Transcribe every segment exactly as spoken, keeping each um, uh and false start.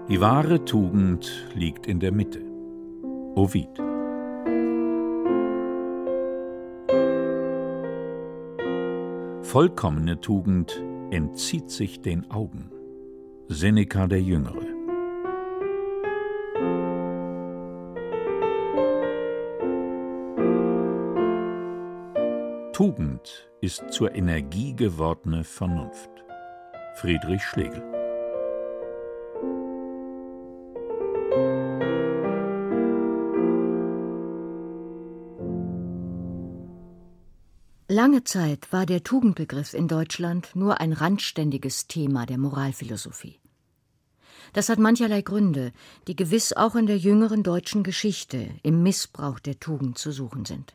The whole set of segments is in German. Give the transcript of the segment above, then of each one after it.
Die wahre Tugend liegt in der Mitte. Ovid. Vollkommene Tugend entzieht sich den Augen. Seneca der Jüngere. Tugend ist zur Energie gewordene Vernunft. Friedrich Schlegel. Lange Zeit war der Tugendbegriff in Deutschland nur ein randständiges Thema der Moralphilosophie. Das hat mancherlei Gründe, die gewiss auch in der jüngeren deutschen Geschichte im Missbrauch der Tugend zu suchen sind.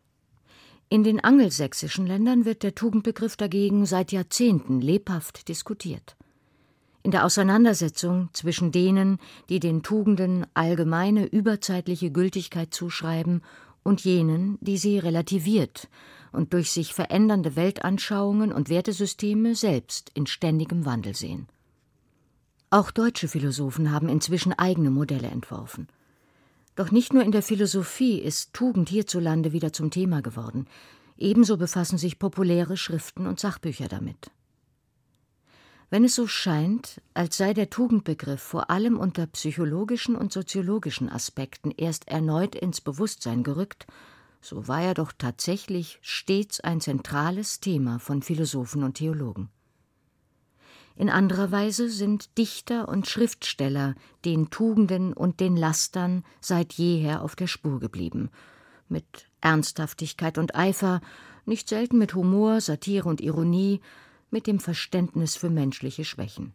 In den angelsächsischen Ländern wird der Tugendbegriff dagegen seit Jahrzehnten lebhaft diskutiert. In der Auseinandersetzung zwischen denen, die den Tugenden allgemeine überzeitliche Gültigkeit zuschreiben, und jenen, die sie relativiert und durch sich verändernde Weltanschauungen und Wertesysteme selbst in ständigem Wandel sehen. Auch deutsche Philosophen haben inzwischen eigene Modelle entworfen. Doch nicht nur in der Philosophie ist Tugend hierzulande wieder zum Thema geworden. Ebenso befassen sich populäre Schriften und Sachbücher damit. Wenn es so scheint, als sei der Tugendbegriff vor allem unter psychologischen und soziologischen Aspekten erst erneut ins Bewusstsein gerückt, so war er doch tatsächlich stets ein zentrales Thema von Philosophen und Theologen. In anderer Weise sind Dichter und Schriftsteller den Tugenden und den Lastern seit jeher auf der Spur geblieben, mit Ernsthaftigkeit und Eifer, nicht selten mit Humor, Satire und Ironie, mit dem Verständnis für menschliche Schwächen.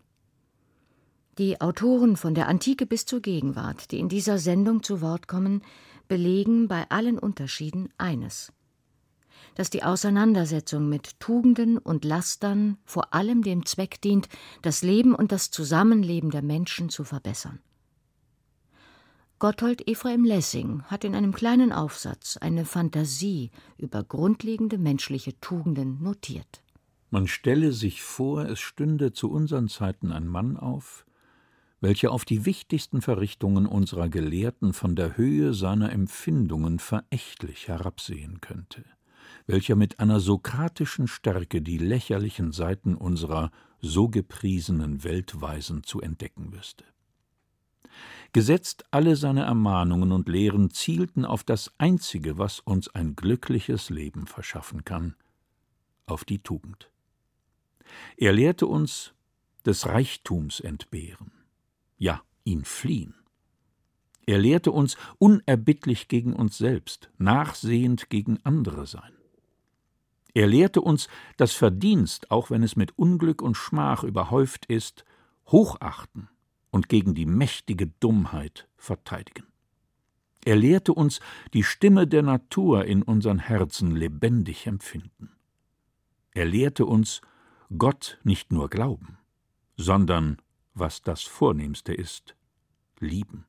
Die Autoren von der Antike bis zur Gegenwart, die in dieser Sendung zu Wort kommen, belegen bei allen Unterschieden eines: dass die Auseinandersetzung mit Tugenden und Lastern vor allem dem Zweck dient, das Leben und das Zusammenleben der Menschen zu verbessern. Gotthold Ephraim Lessing hat in einem kleinen Aufsatz eine Fantasie über grundlegende menschliche Tugenden notiert. Man stelle sich vor, es stünde zu unseren Zeiten ein Mann auf, welcher auf die wichtigsten Verrichtungen unserer Gelehrten von der Höhe seiner Empfindungen verächtlich herabsehen könnte, welcher mit einer sokratischen Stärke die lächerlichen Seiten unserer so gepriesenen Weltweisen zu entdecken wüsste. Gesetzt alle seine Ermahnungen und Lehren zielten auf das Einzige, was uns ein glückliches Leben verschaffen kann, auf die Tugend. Er lehrte uns des Reichtums entbehren, ja, ihn fliehen. Er lehrte uns unerbittlich gegen uns selbst, nachsehend gegen andere sein. Er lehrte uns das Verdienst, auch wenn es mit Unglück und Schmach überhäuft ist, hochachten und gegen die mächtige Dummheit verteidigen. Er lehrte uns die Stimme der Natur in unseren Herzen lebendig empfinden. Er lehrte uns, Gott nicht nur glauben, sondern, was das Vornehmste ist, lieben.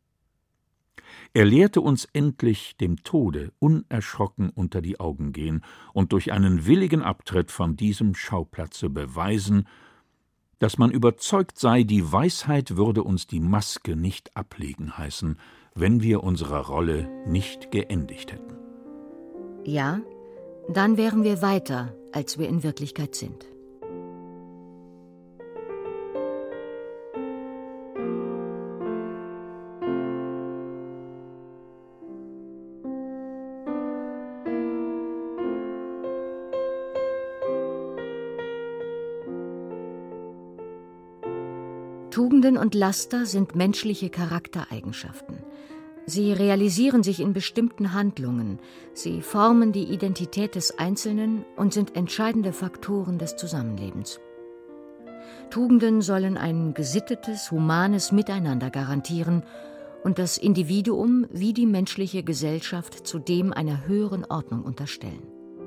Er lehrte uns endlich dem Tode unerschrocken unter die Augen gehen und durch einen willigen Abtritt von diesem Schauplatze beweisen, dass man überzeugt sei, die Weisheit würde uns die Maske nicht ablegen heißen, wenn wir unsere Rolle nicht geendigt hätten. Ja, dann wären wir weiter, als wir in Wirklichkeit sind. Tugenden und Laster sind menschliche Charaktereigenschaften. Sie realisieren sich in bestimmten Handlungen, sie formen die Identität des Einzelnen und sind entscheidende Faktoren des Zusammenlebens. Tugenden sollen ein gesittetes, humanes Miteinander garantieren und das Individuum wie die menschliche Gesellschaft zudem einer höheren Ordnung unterstellen.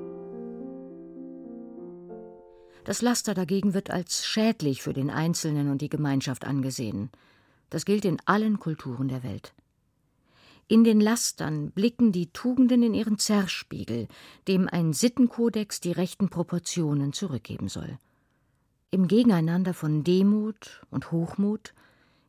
Das Laster dagegen wird als schädlich für den Einzelnen und die Gemeinschaft angesehen. Das gilt in allen Kulturen der Welt. In den Lastern blicken die Tugenden in ihren Zerrspiegel, dem ein Sittenkodex die rechten Proportionen zurückgeben soll. Im Gegeneinander von Demut und Hochmut,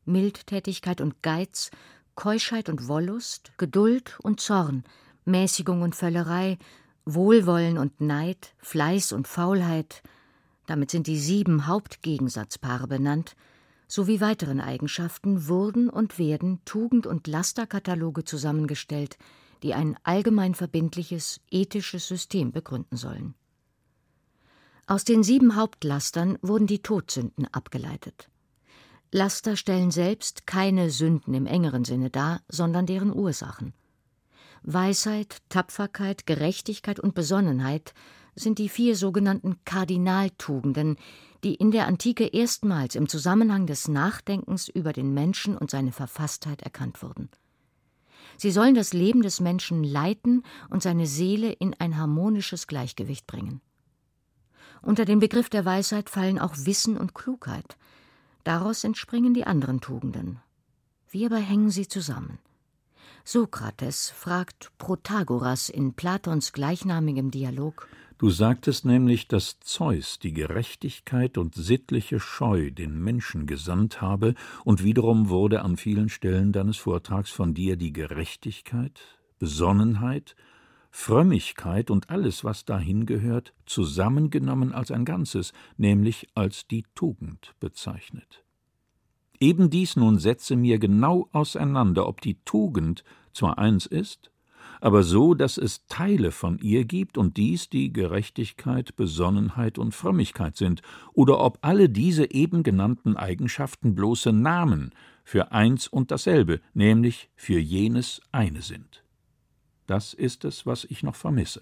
Mildtätigkeit und Geiz, Keuschheit und Wollust, Geduld und Zorn, Mäßigung und Völlerei, Wohlwollen und Neid, Fleiß und Faulheit, damit sind die sieben Hauptgegensatzpaare benannt, sowie weiteren Eigenschaften wurden und werden Tugend- und Lasterkataloge zusammengestellt, die ein allgemein verbindliches, ethisches System begründen sollen. Aus den sieben Hauptlastern wurden die Todsünden abgeleitet. Laster stellen selbst keine Sünden im engeren Sinne dar, sondern deren Ursachen. Weisheit, Tapferkeit, Gerechtigkeit und Besonnenheit sind die vier sogenannten Kardinaltugenden, die in der Antike erstmals im Zusammenhang des Nachdenkens über den Menschen und seine Verfasstheit erkannt wurden. Sie sollen das Leben des Menschen leiten und seine Seele in ein harmonisches Gleichgewicht bringen. Unter den Begriff der Weisheit fallen auch Wissen und Klugheit. Daraus entspringen die anderen Tugenden. Wie aber hängen sie zusammen? Sokrates fragt Protagoras in Platons gleichnamigem Dialog: Du sagtest nämlich, dass Zeus die Gerechtigkeit und sittliche Scheu den Menschen gesandt habe, und wiederum wurde an vielen Stellen deines Vortrags von dir die Gerechtigkeit, Besonnenheit, Frömmigkeit und alles, was dahin gehört, zusammengenommen als ein Ganzes, nämlich als die Tugend bezeichnet. Eben dies nun setze mir genau auseinander, ob die Tugend zwar eins ist, aber so, dass es Teile von ihr gibt und dies die Gerechtigkeit, Besonnenheit und Frömmigkeit sind, oder ob alle diese eben genannten Eigenschaften bloße Namen für eins und dasselbe, nämlich für jenes eine sind. Das ist es, was ich noch vermisse.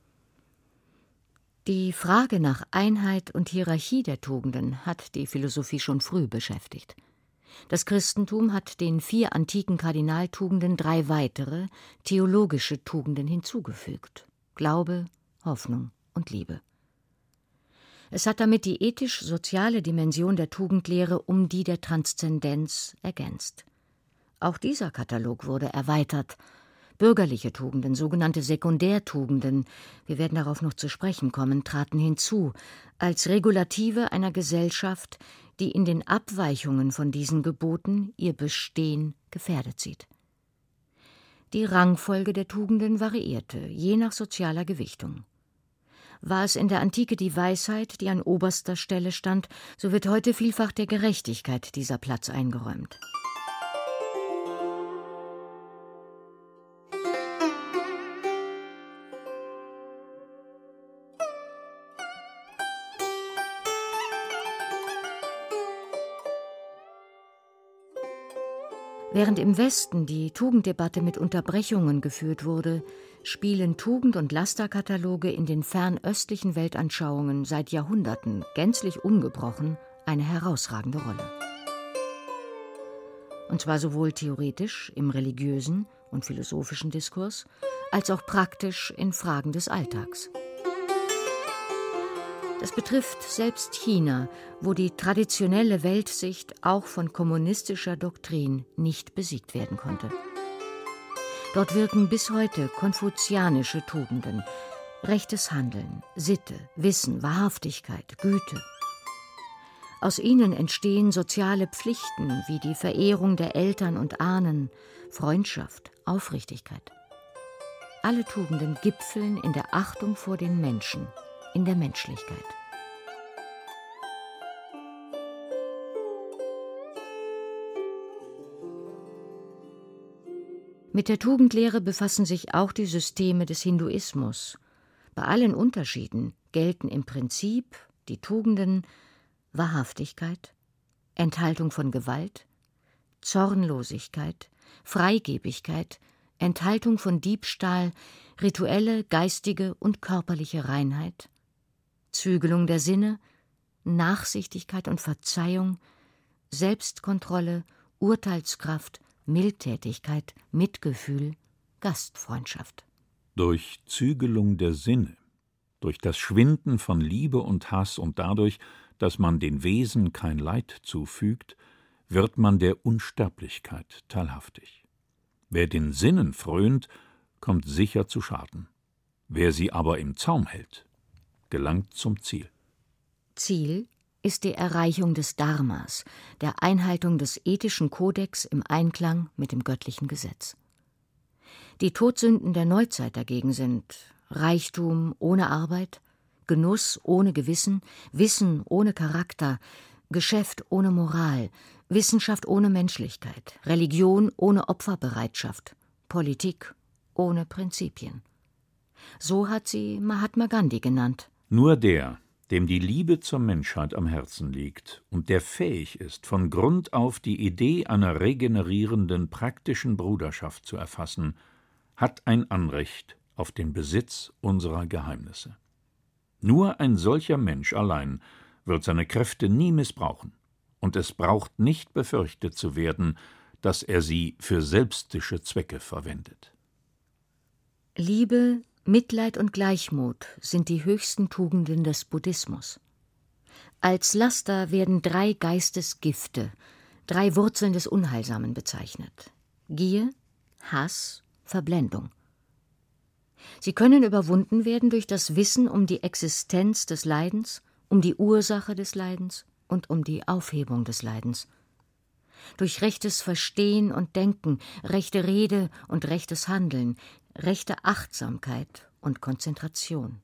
Die Frage nach Einheit und Hierarchie der Tugenden hat die Philosophie schon früh beschäftigt. Das Christentum hat den vier antiken Kardinaltugenden drei weitere, theologische Tugenden hinzugefügt: Glaube, Hoffnung und Liebe. Es hat damit die ethisch-soziale Dimension der Tugendlehre um die der Transzendenz ergänzt. Auch dieser Katalog wurde erweitert. Bürgerliche Tugenden, sogenannte Sekundärtugenden, wir werden darauf noch zu sprechen kommen, traten hinzu, als Regulative einer Gesellschaft, die in den Abweichungen von diesen Geboten ihr Bestehen gefährdet sieht. Die Rangfolge der Tugenden variierte, je nach sozialer Gewichtung. War es in der Antike die Weisheit, die an oberster Stelle stand, so wird heute vielfach der Gerechtigkeit dieser Platz eingeräumt. Während im Westen die Tugenddebatte mit Unterbrechungen geführt wurde, spielen Tugend- und Lasterkataloge in den fernöstlichen Weltanschauungen seit Jahrhunderten gänzlich ungebrochen eine herausragende Rolle. Und zwar sowohl theoretisch im religiösen und philosophischen Diskurs, als auch praktisch in Fragen des Alltags. Das betrifft selbst China, wo die traditionelle Weltsicht auch von kommunistischer Doktrin nicht besiegt werden konnte. Dort wirken bis heute konfuzianische Tugenden: rechtes Handeln, Sitte, Wissen, Wahrhaftigkeit, Güte. Aus ihnen entstehen soziale Pflichten wie die Verehrung der Eltern und Ahnen, Freundschaft, Aufrichtigkeit. Alle Tugenden gipfeln in der Achtung vor den Menschen, in der Menschlichkeit. Mit der Tugendlehre befassen sich auch die Systeme des Hinduismus. Bei allen Unterschieden gelten im Prinzip die Tugenden Wahrhaftigkeit, Enthaltung von Gewalt, Zornlosigkeit, Freigebigkeit, Enthaltung von Diebstahl, rituelle, geistige und körperliche Reinheit, Zügelung der Sinne, Nachsichtigkeit und Verzeihung, Selbstkontrolle, Urteilskraft, Mildtätigkeit, Mitgefühl, Gastfreundschaft. Durch Zügelung der Sinne, durch das Schwinden von Liebe und Hass und dadurch, dass man den Wesen kein Leid zufügt, wird man der Unsterblichkeit teilhaftig. Wer den Sinnen frönt, kommt sicher zu Schaden. Wer sie aber im Zaum hält, gelangt zum Ziel. Ziel ist die Erreichung des Dharmas, der Einhaltung des ethischen Kodex im Einklang mit dem göttlichen Gesetz. Die Todsünden der Neuzeit dagegen sind Reichtum ohne Arbeit, Genuss ohne Gewissen, Wissen ohne Charakter, Geschäft ohne Moral, Wissenschaft ohne Menschlichkeit, Religion ohne Opferbereitschaft, Politik ohne Prinzipien. So hat sie Mahatma Gandhi genannt. Nur der, dem die Liebe zur Menschheit am Herzen liegt und der fähig ist, von Grund auf die Idee einer regenerierenden, praktischen Bruderschaft zu erfassen, hat ein Anrecht auf den Besitz unserer Geheimnisse. Nur ein solcher Mensch allein wird seine Kräfte nie missbrauchen, und es braucht nicht befürchtet zu werden, dass er sie für selbstische Zwecke verwendet. Liebe, Mitleid und Gleichmut sind die höchsten Tugenden des Buddhismus. Als Laster werden drei Geistesgifte, drei Wurzeln des Unheilsamen bezeichnet: Gier, Hass, Verblendung. Sie können überwunden werden durch das Wissen um die Existenz des Leidens, um die Ursache des Leidens und um die Aufhebung des Leidens. Durch rechtes Verstehen und Denken, rechte Rede und rechtes Handeln, rechte Achtsamkeit und Konzentration.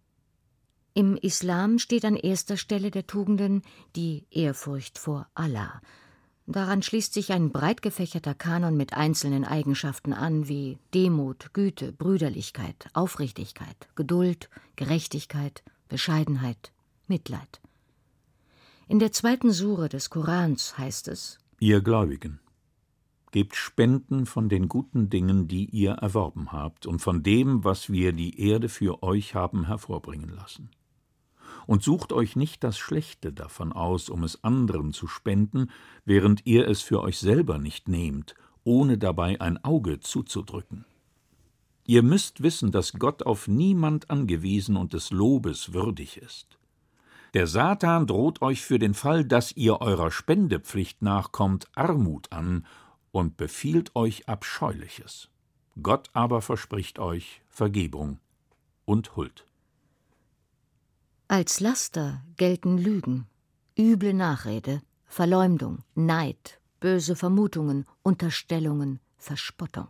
Im Islam steht an erster Stelle der Tugenden die Ehrfurcht vor Allah. Daran schließt sich ein breit gefächerter Kanon mit einzelnen Eigenschaften an, wie Demut, Güte, Brüderlichkeit, Aufrichtigkeit, Geduld, Gerechtigkeit, Bescheidenheit, Mitleid. In der zweiten Sure des Korans heißt es: Ihr Gläubigen, gebt Spenden von den guten Dingen, die ihr erworben habt, und von dem, was wir die Erde für euch haben hervorbringen lassen. Und sucht euch nicht das Schlechte davon aus, um es anderen zu spenden, während ihr es für euch selber nicht nehmt, ohne dabei ein Auge zuzudrücken. Ihr müsst wissen, dass Gott auf niemand angewiesen und des Lobes würdig ist. Der Satan droht euch für den Fall, dass ihr eurer Spendepflicht nachkommt, Armut an und befiehlt euch Abscheuliches. Gott aber verspricht euch Vergebung und Huld. Als Laster gelten Lügen, üble Nachrede, Verleumdung, Neid, böse Vermutungen, Unterstellungen, Verspottung.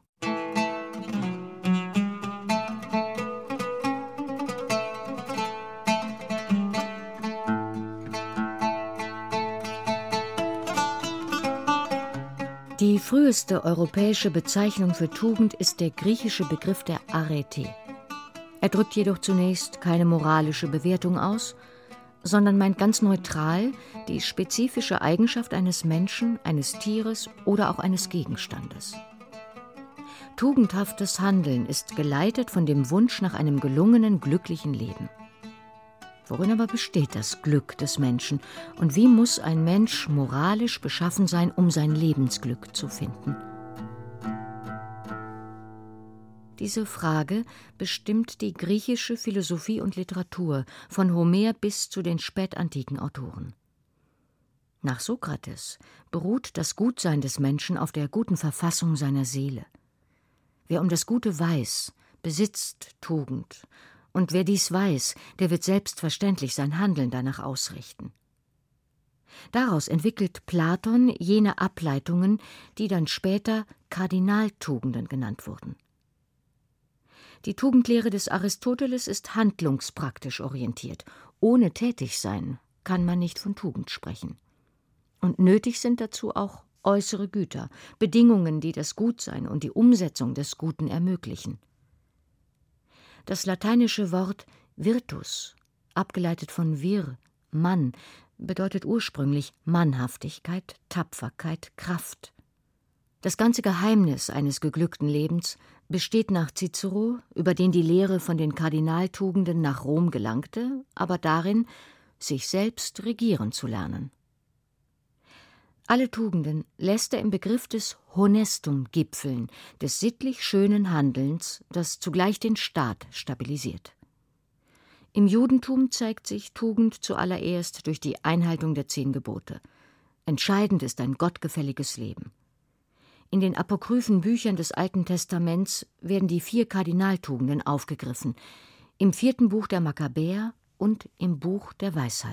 Die früheste europäische Bezeichnung für Tugend ist der griechische Begriff der Arete. Er drückt jedoch zunächst keine moralische Bewertung aus, sondern meint ganz neutral die spezifische Eigenschaft eines Menschen, eines Tieres oder auch eines Gegenstandes. Tugendhaftes Handeln ist geleitet von dem Wunsch nach einem gelungenen, glücklichen Leben. Worin aber besteht das Glück des Menschen und wie muss ein Mensch moralisch beschaffen sein, um sein Lebensglück zu finden? Diese Frage bestimmt die griechische Philosophie und Literatur, von Homer bis zu den spätantiken Autoren. Nach Sokrates beruht das Gutsein des Menschen auf der guten Verfassung seiner Seele. Wer um das Gute weiß, besitzt Tugend, und wer dies weiß, der wird selbstverständlich sein Handeln danach ausrichten. Daraus entwickelt Platon jene Ableitungen, die dann später Kardinaltugenden genannt wurden. Die Tugendlehre des Aristoteles ist handlungspraktisch orientiert. Ohne Tätigsein kann man nicht von Tugend sprechen. Und nötig sind dazu auch äußere Güter, Bedingungen, die das Gutsein und die Umsetzung des Guten ermöglichen. Das lateinische Wort virtus, abgeleitet von vir, Mann, bedeutet ursprünglich Mannhaftigkeit, Tapferkeit, Kraft. Das ganze Geheimnis eines geglückten Lebens besteht nach Cicero, über den die Lehre von den Kardinaltugenden nach Rom gelangte, aber darin, sich selbst regieren zu lernen. Alle Tugenden lässt er im Begriff des Honestum gipfeln, des sittlich schönen Handelns, das zugleich den Staat stabilisiert. Im Judentum zeigt sich Tugend zuallererst durch die Einhaltung der zehn Gebote. Entscheidend ist ein gottgefälliges Leben. In den apokryphen Büchern des Alten Testaments werden die vier Kardinaltugenden aufgegriffen, im vierten Buch der Makkabäer und im Buch der Weisheit.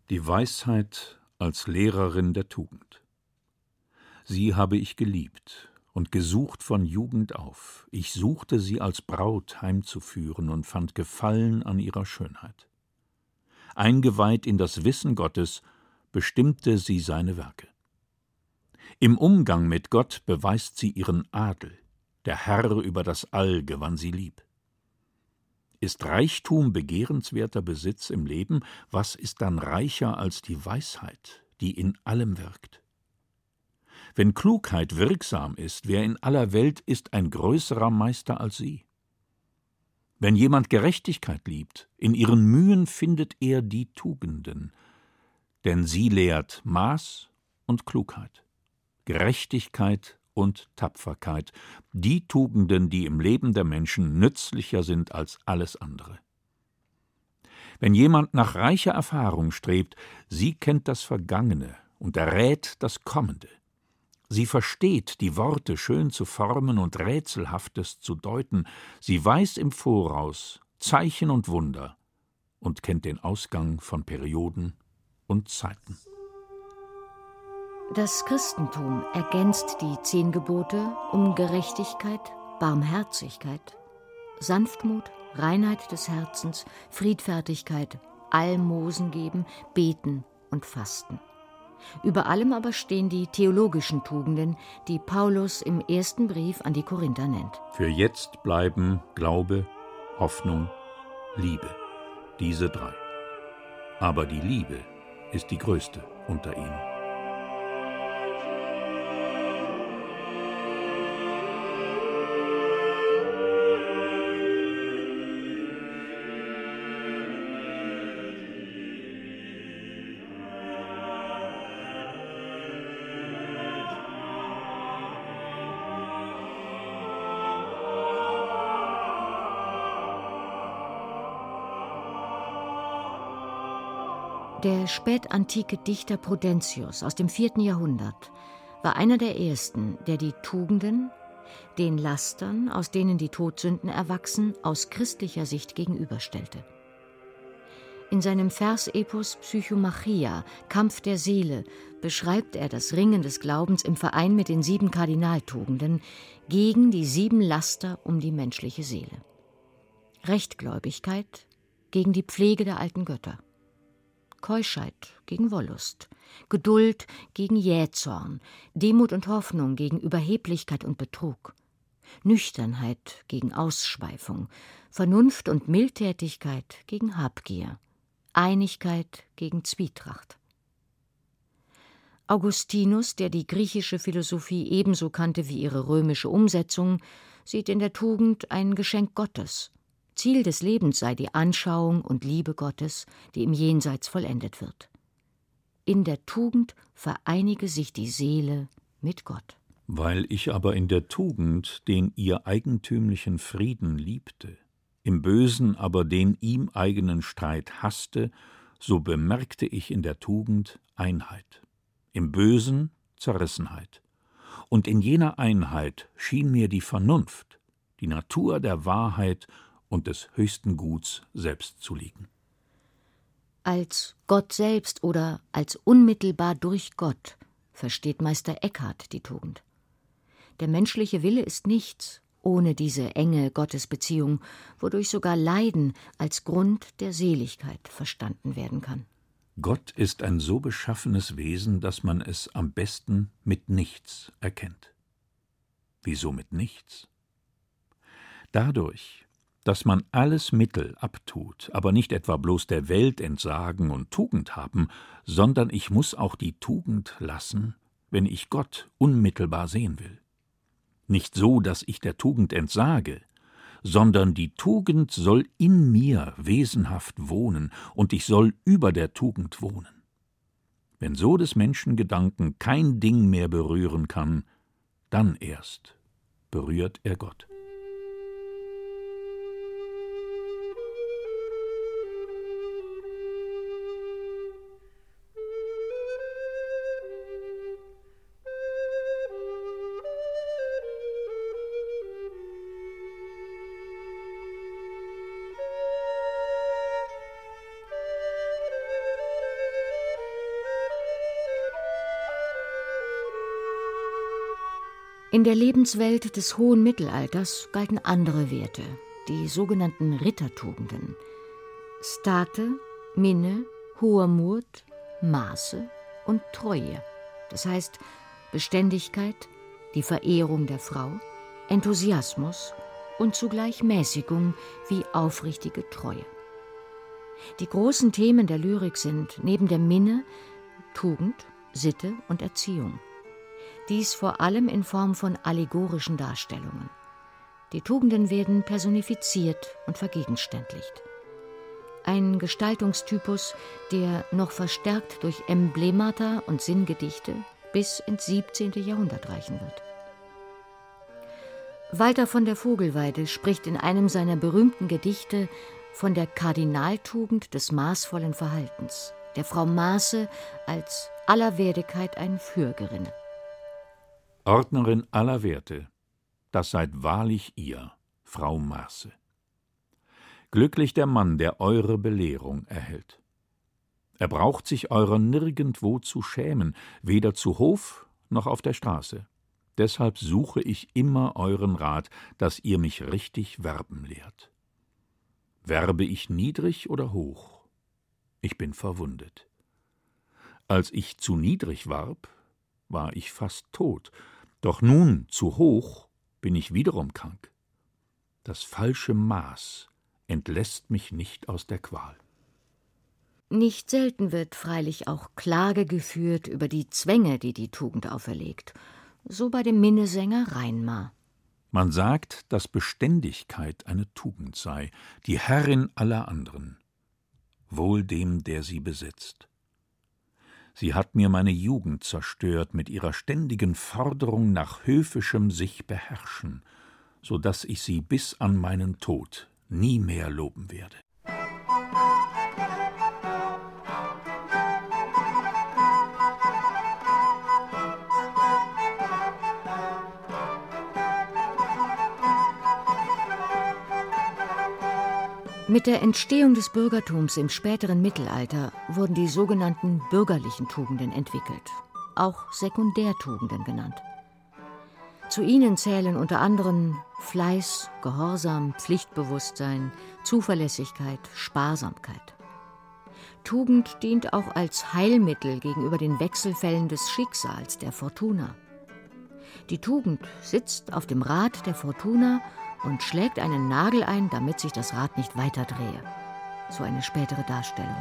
Die Weisheit als Lehrerin der Tugend. Sie habe ich geliebt und gesucht von Jugend auf. Ich suchte sie als Braut heimzuführen und fand Gefallen an ihrer Schönheit. Eingeweiht in das Wissen Gottes, bestimmte sie seine Werke. Im Umgang mit Gott beweist sie ihren Adel. Der Herr über das All gewann sie lieb. Ist Reichtum begehrenswerter Besitz im Leben, was ist dann reicher als die Weisheit, die in allem wirkt? Wenn Klugheit wirksam ist, wer in aller Welt ist ein größerer Meister als sie? Wenn jemand Gerechtigkeit liebt, in ihren Mühen findet er die Tugenden, denn sie lehrt Maß und Klugheit, Gerechtigkeit und Tapferkeit, die Tugenden, die im Leben der Menschen nützlicher sind als alles andere. Wenn jemand nach reicher Erfahrung strebt, sie kennt das Vergangene und errät das Kommende. Sie versteht, die Worte schön zu formen und Rätselhaftes zu deuten. Sie weiß im Voraus Zeichen und Wunder und kennt den Ausgang von Perioden und Zeiten. Das Christentum ergänzt die zehn Gebote um Gerechtigkeit, Barmherzigkeit, Sanftmut, Reinheit des Herzens, Friedfertigkeit, Almosen geben, Beten und Fasten. Über allem aber stehen die theologischen Tugenden, die Paulus im ersten Brief an die Korinther nennt. Für jetzt bleiben Glaube, Hoffnung, Liebe, diese drei. Aber die Liebe ist die größte unter ihnen. Der spätantike Dichter Prudentius aus dem vierten Jahrhundert war einer der ersten, der die Tugenden den Lastern, aus denen die Todsünden erwachsen, aus christlicher Sicht gegenüberstellte. In seinem Versepos Psychomachia, Kampf der Seele, beschreibt er das Ringen des Glaubens im Verein mit den sieben Kardinaltugenden gegen die sieben Laster um die menschliche Seele. Rechtgläubigkeit gegen die Pflege der alten Götter. Keuschheit gegen Wollust, Geduld gegen Jähzorn, Demut und Hoffnung gegen Überheblichkeit und Betrug, Nüchternheit gegen Ausschweifung, Vernunft und Mildtätigkeit gegen Habgier, Einigkeit gegen Zwietracht. Augustinus, der die griechische Philosophie ebenso kannte wie ihre römische Umsetzung, sieht in der Tugend ein Geschenk Gottes. Ziel des Lebens sei die Anschauung und Liebe Gottes, die im Jenseits vollendet wird. In der Tugend vereinige sich die Seele mit Gott. Weil ich aber in der Tugend den ihr eigentümlichen Frieden liebte, im Bösen aber den ihm eigenen Streit hasste, so bemerkte ich in der Tugend Einheit, im Bösen Zerrissenheit. Und in jener Einheit schien mir die Vernunft, die Natur der Wahrheit und des höchsten Guts selbst zu liegen. Als Gott selbst oder als unmittelbar durch Gott versteht Meister Eckhart die Tugend. Der menschliche Wille ist nichts ohne diese enge Gottesbeziehung, wodurch sogar Leiden als Grund der Seligkeit verstanden werden kann. Gott ist ein so beschaffenes Wesen, dass man es am besten mit nichts erkennt. Wieso mit nichts? Dadurch, dass man alles Mittel abtut, aber nicht etwa bloß der Welt entsagen und Tugend haben, sondern ich muß auch die Tugend lassen, wenn ich Gott unmittelbar sehen will. Nicht so, dass ich der Tugend entsage, sondern die Tugend soll in mir wesenhaft wohnen und ich soll über der Tugend wohnen. Wenn so des Menschen Gedanken kein Ding mehr berühren kann, dann erst berührt er Gott. In der Lebenswelt des hohen Mittelalters galten andere Werte, die sogenannten Rittertugenden. State, Minne, hoher Mut, Maße und Treue, das heißt Beständigkeit, die Verehrung der Frau, Enthusiasmus und zugleich Mäßigung wie aufrichtige Treue. Die großen Themen der Lyrik sind neben der Minne Tugend, Sitte und Erziehung. Dies vor allem in Form von allegorischen Darstellungen. Die Tugenden werden personifiziert und vergegenständlicht. Ein Gestaltungstypus, der noch verstärkt durch Emblemata und Sinngedichte bis ins siebzehnte. Jahrhundert reichen wird. Walter von der Vogelweide spricht in einem seiner berühmten Gedichte von der Kardinaltugend des maßvollen Verhaltens, der Frau Maße als aller Wertigkeit ein Fürgerinne. Ordnerin aller Werte, das seid wahrlich ihr, Frau Maße. Glücklich der Mann, der eure Belehrung erhält. Er braucht sich eurer nirgendwo zu schämen, weder zu Hof noch auf der Straße. Deshalb suche ich immer euren Rat, dass ihr mich richtig werben lehrt. Werbe ich niedrig oder hoch? Ich bin verwundet. Als ich zu niedrig warb, war ich fast tot, doch nun zu hoch bin ich wiederum krank. Das falsche Maß entlässt mich nicht aus der Qual. Nicht selten wird freilich auch Klage geführt über die Zwänge, die die Tugend auferlegt. So bei dem Minnesänger Reinmar. Man sagt, dass Beständigkeit eine Tugend sei, die Herrin aller anderen, wohl dem, der sie besitzt. Sie hat mir meine Jugend zerstört mit ihrer ständigen Forderung nach höfischem sich beherrschen, so daß ich sie bis an meinen Tod nie mehr loben werde. Mit der Entstehung des Bürgertums im späteren Mittelalter wurden die sogenannten bürgerlichen Tugenden entwickelt, auch Sekundärtugenden genannt. Zu ihnen zählen unter anderem Fleiß, Gehorsam, Pflichtbewusstsein, Zuverlässigkeit, Sparsamkeit. Tugend dient auch als Heilmittel gegenüber den Wechselfällen des Schicksals, der Fortuna. Die Tugend sitzt auf dem Rad der Fortuna und schlägt einen Nagel ein, damit sich das Rad nicht weiter drehe. So eine spätere Darstellung.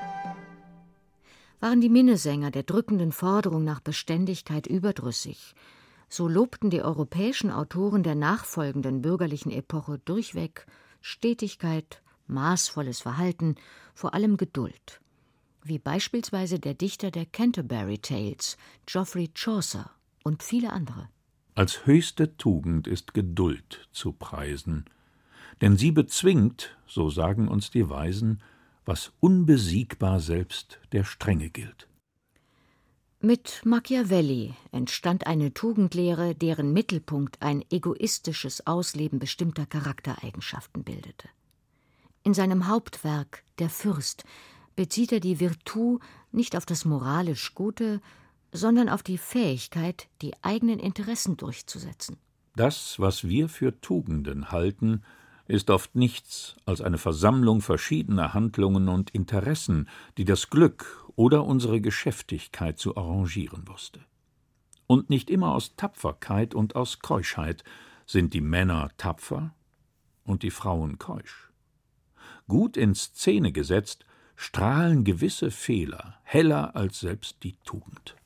Waren die Minnesänger der drückenden Forderung nach Beständigkeit überdrüssig, so lobten die europäischen Autoren der nachfolgenden bürgerlichen Epoche durchweg Stetigkeit, maßvolles Verhalten, vor allem Geduld, wie beispielsweise der Dichter der Canterbury Tales, Geoffrey Chaucer und viele andere. Als höchste Tugend ist Geduld zu preisen, denn sie bezwingt, so sagen uns die Weisen, was unbesiegbar selbst der Strenge gilt. Mit Machiavelli entstand eine Tugendlehre, deren Mittelpunkt ein egoistisches Ausleben bestimmter Charaktereigenschaften bildete. In seinem Hauptwerk »Der Fürst« bezieht er die Virtu nicht auf das moralisch Gute, sondern auf die Fähigkeit, die eigenen Interessen durchzusetzen. Das, was wir für Tugenden halten, ist oft nichts als eine Versammlung verschiedener Handlungen und Interessen, die das Glück oder unsere Geschäftigkeit zu arrangieren wusste. Und nicht immer aus Tapferkeit und aus Keuschheit sind die Männer tapfer und die Frauen keusch. Gut in Szene gesetzt, strahlen gewisse Fehler heller als selbst die Tugend.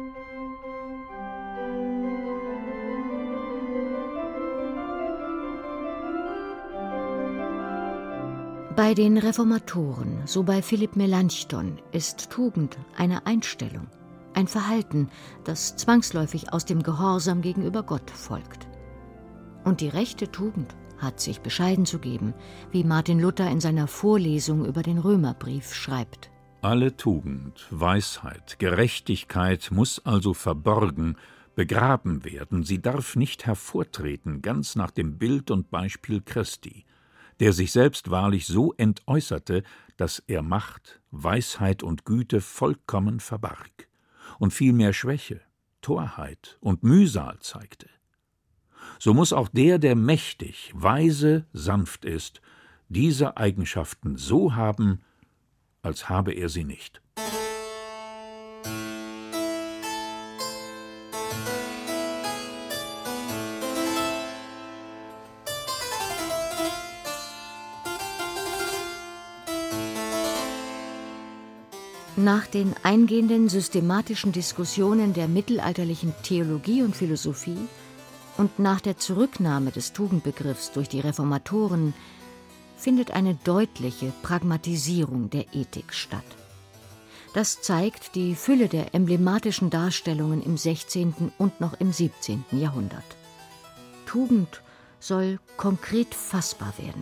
Bei den Reformatoren, so bei Philipp Melanchthon, ist Tugend eine Einstellung, ein Verhalten, das zwangsläufig aus dem Gehorsam gegenüber Gott folgt. Und die rechte Tugend hat sich bescheiden zu geben, wie Martin Luther in seiner Vorlesung über den Römerbrief schreibt. Alle Tugend, Weisheit, Gerechtigkeit muss also verborgen, begraben werden, sie darf nicht hervortreten, ganz nach dem Bild und Beispiel Christi, der sich selbst wahrlich so entäußerte, dass er Macht, Weisheit und Güte vollkommen verbarg und vielmehr Schwäche, Torheit und Mühsal zeigte. so muß auch der, der mächtig, weise, sanft ist, diese Eigenschaften so haben, als habe er sie nicht. Nach den eingehenden systematischen Diskussionen der mittelalterlichen Theologie und Philosophie und nach der Zurücknahme des Tugendbegriffs durch die Reformatoren findet eine deutliche Pragmatisierung der Ethik statt. Das zeigt die Fülle der emblematischen Darstellungen im sechzehnten und noch im siebzehnten Jahrhundert. Tugend soll konkret fassbar werden.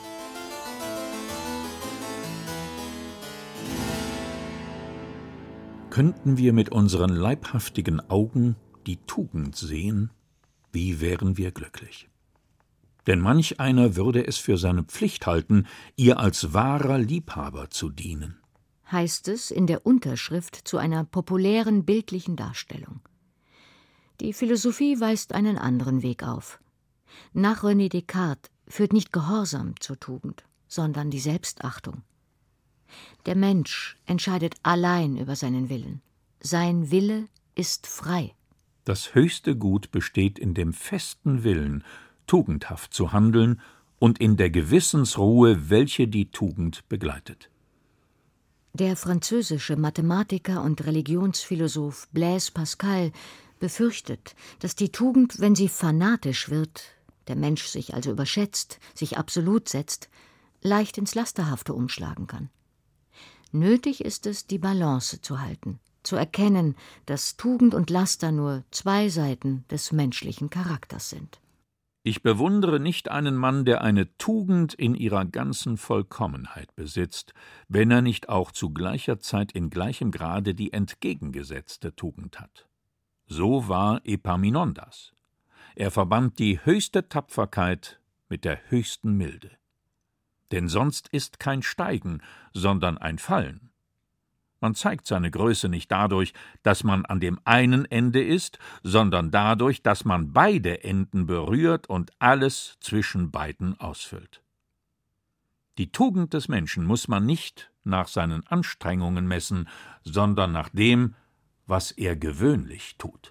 Könnten wir mit unseren leibhaftigen Augen die Tugend sehen, wie wären wir glücklich. Denn manch einer würde es für seine Pflicht halten, ihr als wahrer Liebhaber zu dienen. Heißt es in der Unterschrift zu einer populären bildlichen Darstellung. Die Philosophie weist einen anderen Weg auf. Nach René Descartes führt nicht Gehorsam zur Tugend, sondern die Selbstachtung. Der Mensch entscheidet allein über seinen Willen. Sein Wille ist frei. Das höchste Gut besteht in dem festen Willen, tugendhaft zu handeln und in der Gewissensruhe, welche die Tugend begleitet. Der französische Mathematiker und Religionsphilosoph Blaise Pascal befürchtet, dass die Tugend, wenn sie fanatisch wird, der Mensch sich also überschätzt, sich absolut setzt, leicht ins Lasterhafte umschlagen kann. Nötig ist es, die Balance zu halten, zu erkennen, dass Tugend und Laster nur zwei Seiten des menschlichen Charakters sind. Ich bewundere nicht einen Mann, der eine Tugend in ihrer ganzen Vollkommenheit besitzt, wenn er nicht auch zu gleicher Zeit in gleichem Grade die entgegengesetzte Tugend hat. So war Epaminondas. Er verband die höchste Tapferkeit mit der höchsten Milde. Denn sonst ist kein Steigen, sondern ein Fallen. Man zeigt seine Größe nicht dadurch, dass man an dem einen Ende ist, sondern dadurch, dass man beide Enden berührt und alles zwischen beiden ausfüllt. Die Tugend des Menschen muss man nicht nach seinen Anstrengungen messen, sondern nach dem, was er gewöhnlich tut.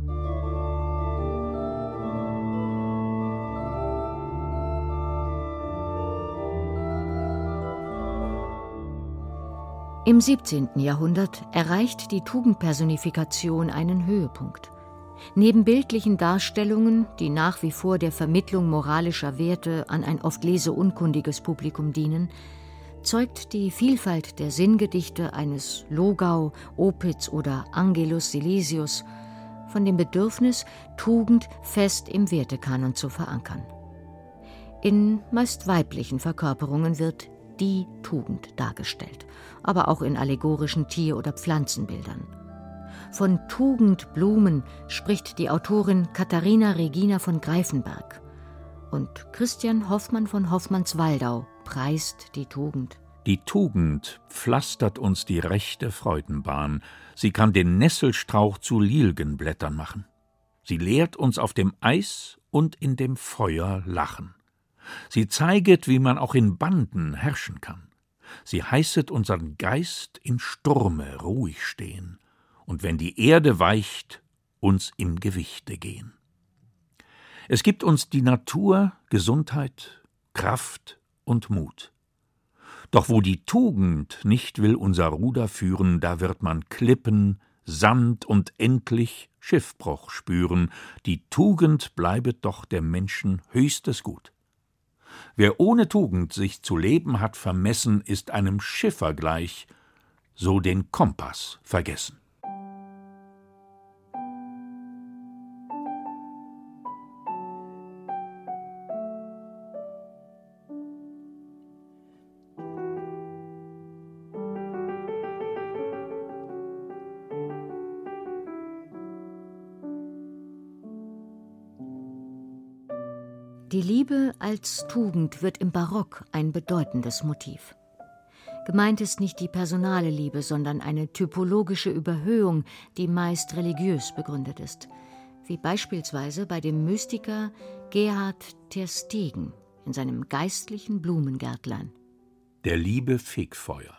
Im siebzehnten Jahrhundert erreicht die Tugendpersonifikation einen Höhepunkt. Neben bildlichen Darstellungen, die nach wie vor der Vermittlung moralischer Werte an ein oft leseunkundiges Publikum dienen, zeugt die Vielfalt der Sinngedichte eines Logau, Opitz oder Angelus Silesius von dem Bedürfnis, Tugend fest im Wertekanon zu verankern. In meist weiblichen Verkörperungen wird die Tugend dargestellt, aber auch in allegorischen Tier- oder Pflanzenbildern. Von Tugendblumen spricht die Autorin Katharina Regina von Greifenberg. Und Christian Hoffmann von Hoffmannswaldau preist die Tugend. Die Tugend pflastert uns die rechte Freudenbahn. Sie kann den Nesselstrauch zu Lilgenblättern machen. Sie lehrt uns auf dem Eis und in dem Feuer lachen. Sie zeiget, wie man auch in Banden herrschen kann. Sie heißet unseren Geist in Sturme ruhig stehen und wenn die Erde weicht, uns im Gewichte gehen. Es gibt uns die Natur, Gesundheit, Kraft und Mut. Doch wo die Tugend nicht will unser Ruder führen, da wird man Klippen, Sand und endlich Schiffbruch spüren. Die Tugend bleibet doch der Menschen höchstes Gut. Wer ohne Tugend sich zu leben hat vermessen, ist einem Schiffer gleich, so den Kompass vergessen. Die Liebe als Tugend wird im Barock ein bedeutendes Motiv. Gemeint ist nicht die personale Liebe, sondern eine typologische Überhöhung, die meist religiös begründet ist. wie beispielsweise bei dem Mystiker Gerhard ter Stegen in seinem geistlichen Blumengärtlein. Der Liebe Fegfeuer.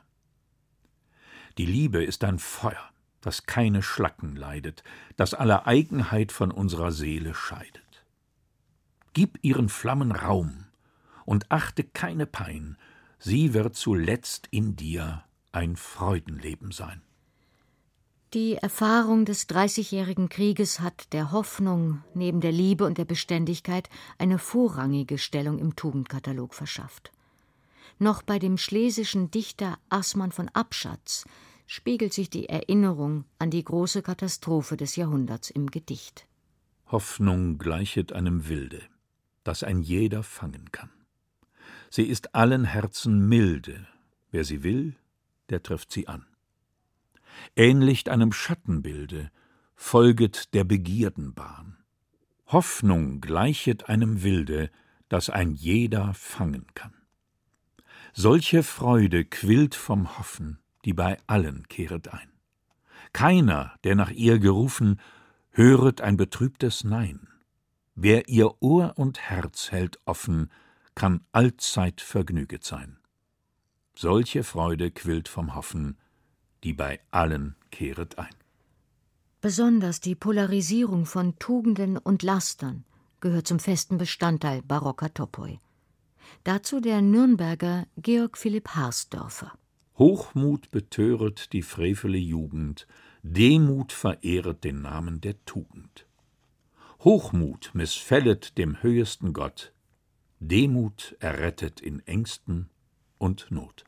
Die Liebe ist ein Feuer, das keine Schlacken leidet, das alle Eigenheit von unserer Seele scheidet. Gib ihren Flammen Raum und achte keine Pein, sie wird zuletzt in dir ein Freudenleben sein. Die Erfahrung des Dreißigjährigen Krieges hat der Hoffnung neben der Liebe und der Beständigkeit eine vorrangige Stellung im Tugendkatalog verschafft. Noch bei dem schlesischen Dichter Assmann von Abschatz spiegelt sich die Erinnerung an die große Katastrophe des Jahrhunderts im Gedicht. Hoffnung gleichet einem Wilde, das ein jeder fangen kann. Sie ist allen Herzen milde, wer sie will, der trifft sie an. Ähnlicht einem Schattenbilde, folget der Begierden Bahn. Hoffnung gleichet einem Wilde, das ein jeder fangen kann. Solche Freude quillt vom Hoffen, die bei allen kehret ein. Keiner, der nach ihr gerufen, höret ein betrübtes Nein. Wer ihr Ohr und Herz hält offen, kann allzeit vergnüget sein. Solche Freude quillt vom Hoffen, die bei allen kehret ein. Besonders die Polarisierung von Tugenden und Lastern gehört zum festen Bestandteil barocker Topoi. Dazu der Nürnberger Georg Philipp Harsdörfer. Hochmut betöret die frevele Jugend, Demut verehret den Namen der Tugend. Hochmut missfället dem höchsten Gott, Demut errettet in Ängsten und Not.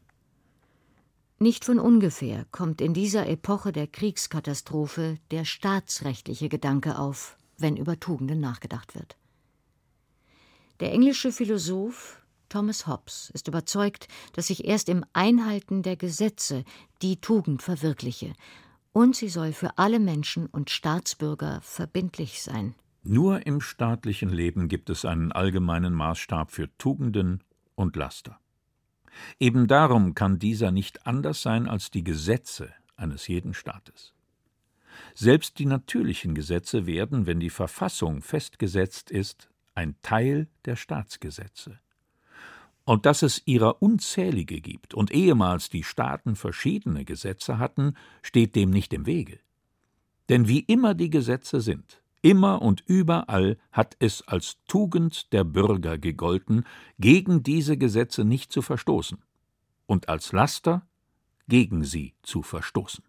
Nicht von ungefähr kommt in dieser Epoche der Kriegskatastrophe der staatsrechtliche Gedanke auf, wenn über Tugenden nachgedacht wird. Der englische Philosoph Thomas Hobbes ist überzeugt, dass sich erst im Einhalten der Gesetze die Tugend verwirkliche, und sie soll für alle Menschen und Staatsbürger verbindlich sein. Nur im staatlichen Leben gibt es einen allgemeinen Maßstab für Tugenden und Laster. Eben darum kann dieser nicht anders sein als die Gesetze eines jeden Staates. Selbst die natürlichen Gesetze werden, wenn die Verfassung festgesetzt ist, ein Teil der Staatsgesetze. Und dass es ihrer unzählige gibt und ehemals die Staaten verschiedene Gesetze hatten, steht dem nicht im Wege. Denn wie immer die Gesetze sind, immer und überall hat es als Tugend der Bürger gegolten, gegen diese Gesetze nicht zu verstoßen und als Laster gegen sie zu verstoßen.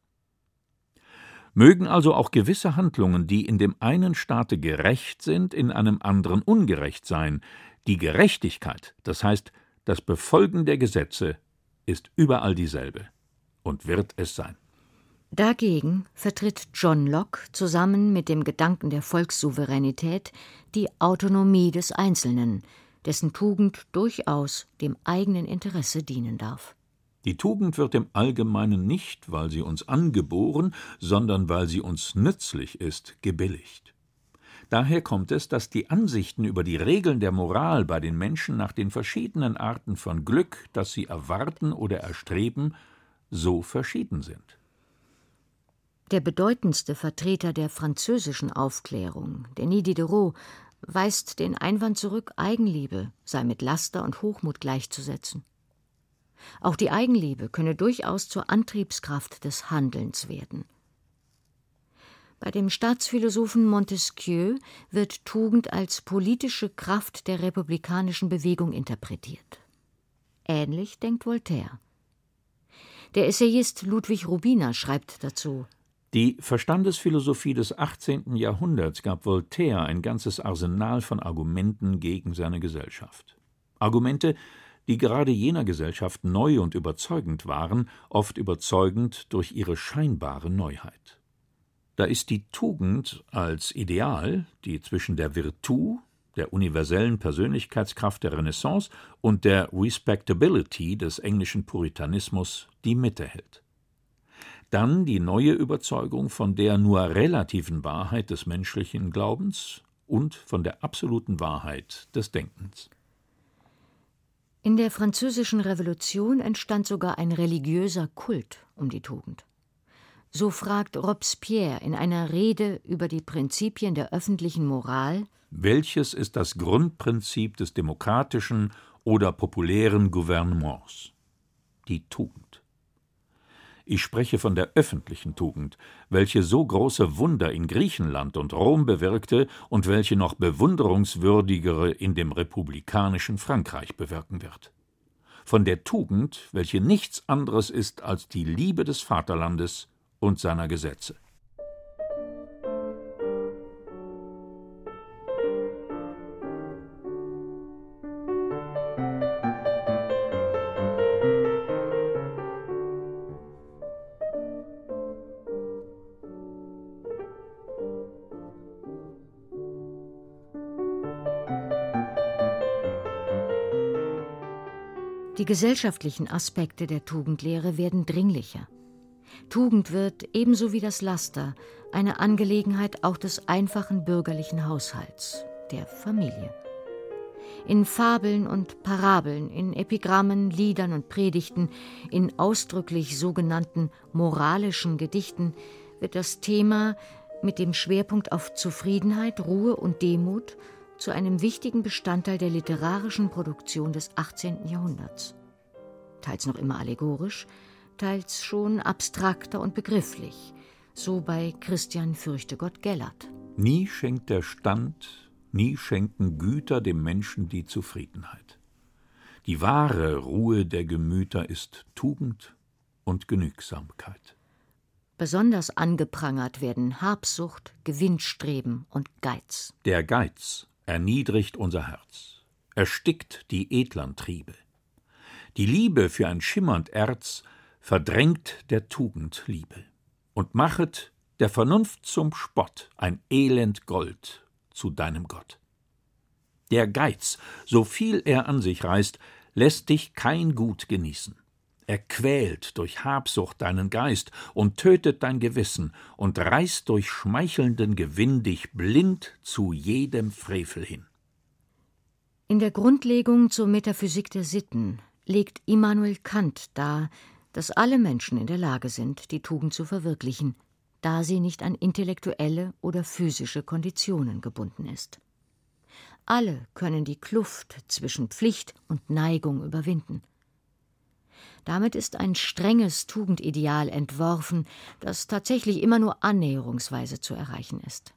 Mögen also auch gewisse Handlungen, die in dem einen Staate gerecht sind, in einem anderen ungerecht sein. Die Gerechtigkeit, das heißt das Befolgen der Gesetze, ist überall dieselbe und wird es sein. Dagegen vertritt John Locke zusammen mit dem Gedanken der Volkssouveränität die Autonomie des Einzelnen, dessen Tugend durchaus dem eigenen Interesse dienen darf. Die Tugend wird im Allgemeinen nicht, weil sie uns angeboren, sondern weil sie uns nützlich ist, gebilligt. Daher kommt es, dass die Ansichten über die Regeln der Moral bei den Menschen nach den verschiedenen Arten von Glück, das sie erwarten oder erstreben, so verschieden sind. Der bedeutendste Vertreter der französischen Aufklärung, Denis Diderot, weist den Einwand zurück, Eigenliebe sei mit Laster und Hochmut gleichzusetzen. Auch die Eigenliebe könne durchaus zur Antriebskraft des Handelns werden. Bei dem Staatsphilosophen Montesquieu wird Tugend als politische Kraft der republikanischen Bewegung interpretiert. Ähnlich denkt Voltaire. Der Essayist Ludwig Rubiner schreibt dazu: Die Verstandesphilosophie des achtzehnten Jahrhunderts gab Voltaire ein ganzes Arsenal von Argumenten gegen seine Gesellschaft. Argumente, die gerade jener Gesellschaft neu und überzeugend waren, oft überzeugend durch ihre scheinbare Neuheit. Da ist die Tugend als Ideal, die zwischen der Virtu, der universellen Persönlichkeitskraft der Renaissance, und der Respectability des englischen Puritanismus die Mitte hält. Dann die neue Überzeugung von der nur relativen Wahrheit des menschlichen Glaubens und von der absoluten Wahrheit des Denkens. In der Französischen Revolution entstand sogar ein religiöser Kult um die Tugend. So fragt Robespierre in einer Rede über die Prinzipien der öffentlichen Moral: Welches ist das Grundprinzip des demokratischen oder populären Gouvernements? Die Tugend. Ich spreche von der öffentlichen Tugend, welche so große Wunder in Griechenland und Rom bewirkte und welche noch bewunderungswürdigere in dem republikanischen Frankreich bewirken wird. Von der Tugend, welche nichts anderes ist als die Liebe des Vaterlandes und seiner Gesetze. Die gesellschaftlichen Aspekte der Tugendlehre werden dringlicher. Tugend wird, ebenso wie das Laster, eine Angelegenheit auch des einfachen bürgerlichen Haushalts, der Familie. In Fabeln und Parabeln, in Epigrammen, Liedern und Predigten, in ausdrücklich sogenannten moralischen Gedichten wird das Thema mit dem Schwerpunkt auf Zufriedenheit, Ruhe und Demut zu einem wichtigen Bestandteil der literarischen Produktion des achtzehnten Jahrhunderts. Teils noch immer allegorisch, teils schon abstrakter und begrifflich, so bei Christian Fürchtegott Gellert. Nie schenkt der Stand, nie schenken Güter dem Menschen die Zufriedenheit. Die wahre Ruhe der Gemüter ist Tugend und Genügsamkeit. Besonders angeprangert werden Habsucht, Gewinnstreben und Geiz. Der Geiz erniedrigt unser Herz, erstickt die edlern Triebe. Die Liebe für ein schimmernd Erz verdrängt der Tugend Liebe und machet der Vernunft zum Spott ein elend Gold zu deinem Gott. Der Geiz, so viel er an sich reißt, lässt dich kein Gut genießen. Er quält durch Habsucht deinen Geist und tötet dein Gewissen und reißt durch schmeichelnden Gewinn dich blind zu jedem Frevel hin. In der Grundlegung zur Metaphysik der Sitten legt Immanuel Kant dar, dass alle Menschen in der Lage sind, die Tugend zu verwirklichen, da sie nicht an intellektuelle oder physische Konditionen gebunden ist. Alle können die Kluft zwischen Pflicht und Neigung überwinden. Damit ist ein strenges Tugendideal entworfen, das tatsächlich immer nur annäherungsweise zu erreichen ist.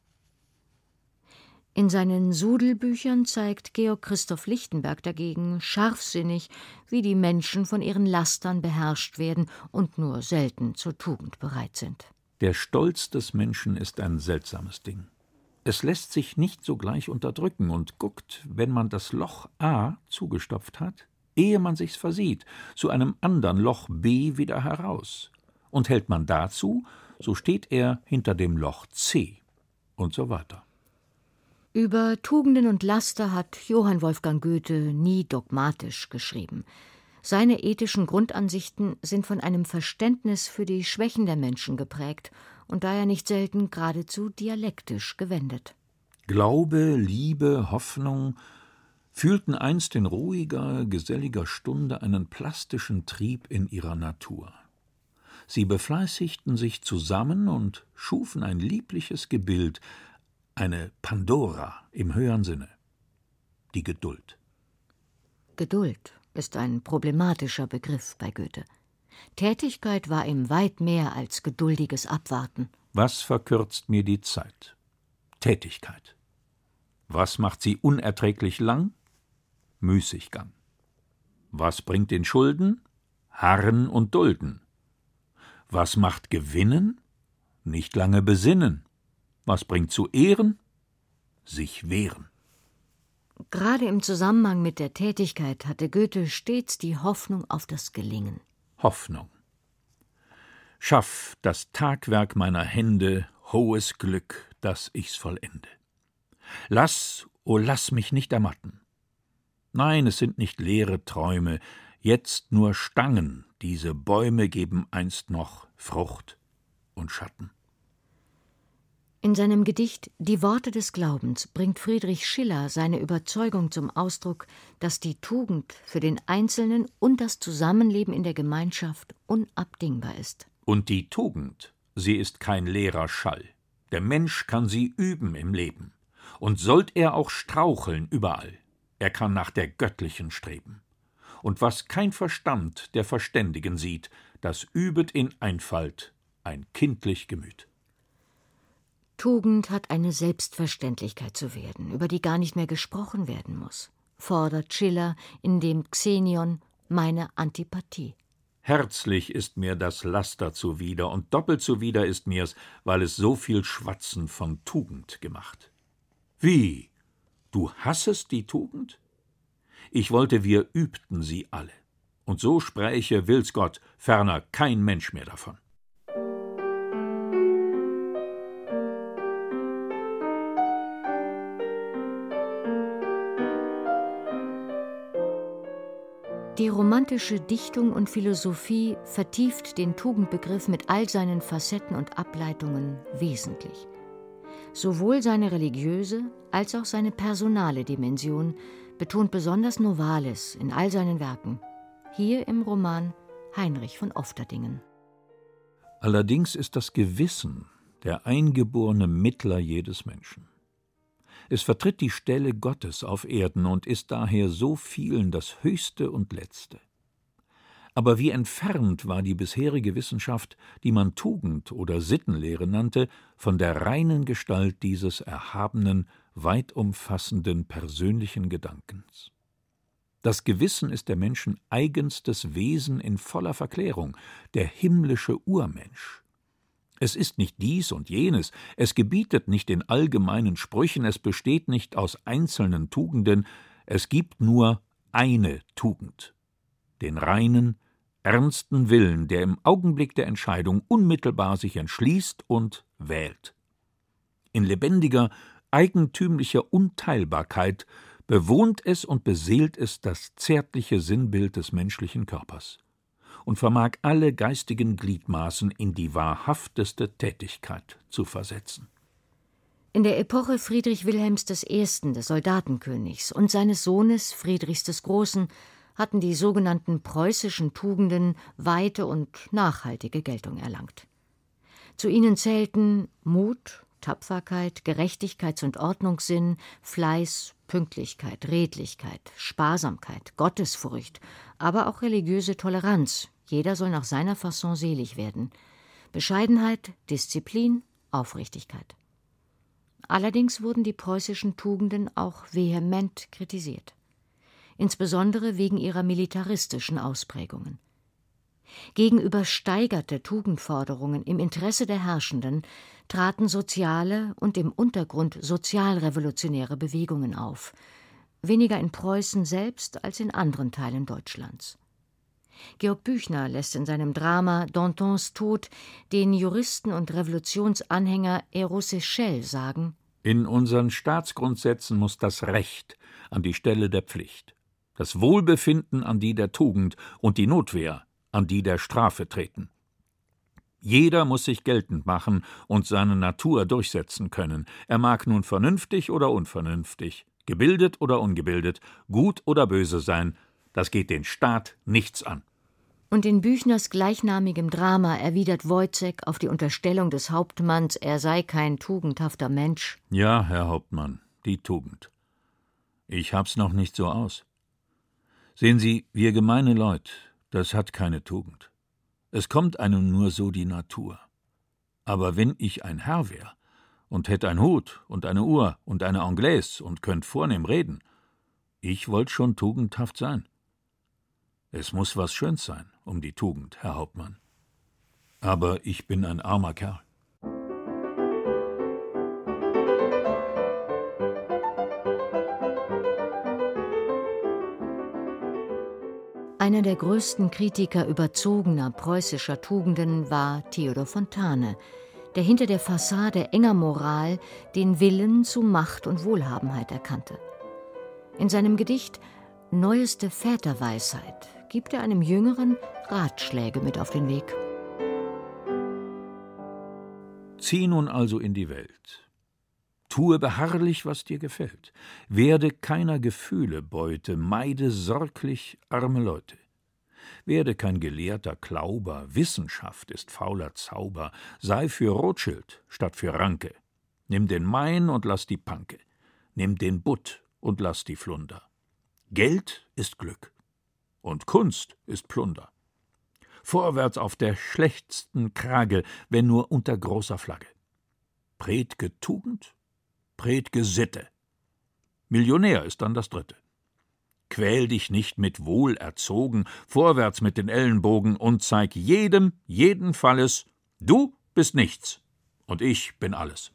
In seinen Sudelbüchern zeigt Georg Christoph Lichtenberg dagegen scharfsinnig, wie die Menschen von ihren Lastern beherrscht werden und nur selten zur Tugend bereit sind. Der Stolz des Menschen ist ein seltsames Ding. Es lässt sich nicht sogleich unterdrücken und guckt, wenn man das Loch A zugestopft hat, ehe man sich's versieht, zu einem andern Loch B wieder heraus. Und hält man dazu, so steht er hinter dem Loch C und so weiter. Über Tugenden und Laster hat Johann Wolfgang Goethe nie dogmatisch geschrieben. Seine ethischen Grundansichten sind von einem Verständnis für die Schwächen der Menschen geprägt und daher nicht selten geradezu dialektisch gewendet. Glaube, Liebe, Hoffnung fühlten einst in ruhiger, geselliger Stunde einen plastischen Trieb in ihrer Natur. Sie befleißigten sich zusammen und schufen ein liebliches Gebild, eine Pandora im höheren Sinne, die Geduld. Geduld ist ein problematischer Begriff bei Goethe. Tätigkeit war ihm weit mehr als geduldiges Abwarten. Was verkürzt mir die Zeit? Tätigkeit. Was macht sie unerträglich lang? Müßiggang. Was bringt den Schulden? Harren und Dulden. Was macht Gewinnen? Nicht lange besinnen. Was bringt zu Ehren? Sich wehren. Gerade im Zusammenhang mit der Tätigkeit hatte Goethe stets die Hoffnung auf das Gelingen. Hoffnung. Schaff das Tagwerk meiner Hände, hohes Glück, dass ich's vollende. Lass, o lass mich nicht ermatten. Nein, es sind nicht leere Träume, jetzt nur Stangen, diese Bäume geben einst noch Frucht und Schatten. In seinem Gedicht »Die Worte des Glaubens« bringt Friedrich Schiller seine Überzeugung zum Ausdruck, dass die Tugend für den Einzelnen und das Zusammenleben in der Gemeinschaft unabdingbar ist. Und die Tugend sie ist kein leerer Schall. Der Mensch kann sie üben im Leben. Und sollt er auch straucheln überall, er kann nach der göttlichen streben. Und was kein Verstand der Verständigen sieht, das übet in Einfalt ein kindlich Gemüt. Tugend hat eine Selbstverständlichkeit zu werden, über die gar nicht mehr gesprochen werden muss, fordert Schiller in dem Xenion meine Antipathie. Herzlich ist mir das Laster zuwider, und doppelt zuwider ist mir's, weil es so viel Schwatzen von Tugend gemacht. Wie? Du hassest die Tugend? Ich wollte, wir übten sie alle. Und so spräche, will's Gott, ferner kein Mensch mehr davon. Die romantische Dichtung und Philosophie vertieft den Tugendbegriff mit all seinen Facetten und Ableitungen wesentlich. Sowohl seine religiöse als auch seine personale Dimension betont besonders Novalis in all seinen Werken, hier im Roman Heinrich von Ofterdingen. Allerdings ist das Gewissen der eingeborene Mittler jedes Menschen. Es vertritt die Stelle Gottes auf Erden und ist daher so vielen das Höchste und Letzte. Aber wie entfernt war die bisherige Wissenschaft, die man Tugend oder Sittenlehre nannte, von der reinen Gestalt dieses erhabenen, weit umfassenden persönlichen Gedankens. Das Gewissen ist der Menschen eigenstes Wesen in voller Verklärung, der himmlische Urmensch. Es ist nicht dies und jenes, es gebietet nicht in allgemeinen Sprüchen, es besteht nicht aus einzelnen Tugenden, es gibt nur eine Tugend, den reinen, ernsten Willen, der im Augenblick der Entscheidung unmittelbar sich entschließt und wählt. In lebendiger, eigentümlicher Unteilbarkeit bewohnt es und beseelt es das zärtliche Sinnbild des menschlichen Körpers und vermag alle geistigen Gliedmaßen in die wahrhafteste Tätigkeit zu versetzen. In der Epoche Friedrich Wilhelms des Ersten, des Soldatenkönigs, und seines Sohnes Friedrichs des Großen hatten die sogenannten preußischen Tugenden weite und nachhaltige Geltung erlangt. Zu ihnen zählten Mut, Tapferkeit, Gerechtigkeits- und Ordnungssinn, Fleiß, Pünktlichkeit, Redlichkeit, Sparsamkeit, Gottesfurcht, aber auch religiöse Toleranz. Jeder soll nach seiner Fasson selig werden. Bescheidenheit, Disziplin, Aufrichtigkeit. Allerdings wurden die preußischen Tugenden auch vehement kritisiert, insbesondere wegen ihrer militaristischen Ausprägungen. Gegen übersteigerte Tugendforderungen im Interesse der Herrschenden traten soziale und im Untergrund sozialrevolutionäre Bewegungen auf, weniger in Preußen selbst als in anderen Teilen Deutschlands. Georg Büchner lässt in seinem Drama Dantons Tod den Juristen und Revolutionsanhänger Hérault Séchel sagen: In unseren Staatsgrundsätzen muss das Recht an die Stelle der Pflicht, das Wohlbefinden an die der Tugend und die Notwehr an die der Strafe treten. Jeder muss sich geltend machen und seine Natur durchsetzen können. Er mag nun vernünftig oder unvernünftig, gebildet oder ungebildet, gut oder böse sein. Das geht den Staat nichts an. Und in Büchners gleichnamigem Drama erwidert Woyzeck auf die Unterstellung des Hauptmanns, er sei kein tugendhafter Mensch: Ja, Herr Hauptmann, die Tugend. Ich hab's noch nicht so aus. Sehen Sie, wir gemeine Leut, das hat keine Tugend. Es kommt einem nur so die Natur. Aber wenn ich ein Herr wär und hätt ein Hut und eine Uhr und eine Anglaise und könnt vornehm reden, ich wollt schon tugendhaft sein. Es muß was Schöns sein um die Tugend, Herr Hauptmann. Aber ich bin ein armer Kerl. Einer der größten Kritiker überzogener preußischer Tugenden war Theodor Fontane, der hinter der Fassade enger Moral den Willen zu Macht und Wohlhabenheit erkannte. In seinem Gedicht »Neueste Väterweisheit« gibt er einem Jüngeren Ratschläge mit auf den Weg. Zieh nun also in die Welt. Tue beharrlich, was dir gefällt. Werde keiner Gefühle Beute, meide sorglich arme Leute. Werde kein gelehrter Klauber, Wissenschaft ist fauler Zauber, sei für Rothschild statt für Ranke. Nimm den Main und lass die Panke, nimm den Butt und lass die Flunder. Geld ist Glück und Kunst ist Plunder. Vorwärts auf der schlechtsten Krage, wenn nur unter großer Flagge. Predge Tugend, predge Sitte. Millionär ist dann das Dritte. Quäl dich nicht mit Wohlerzogen, vorwärts mit den Ellenbogen und zeig jedem, jedenfalles, du bist nichts und ich bin alles.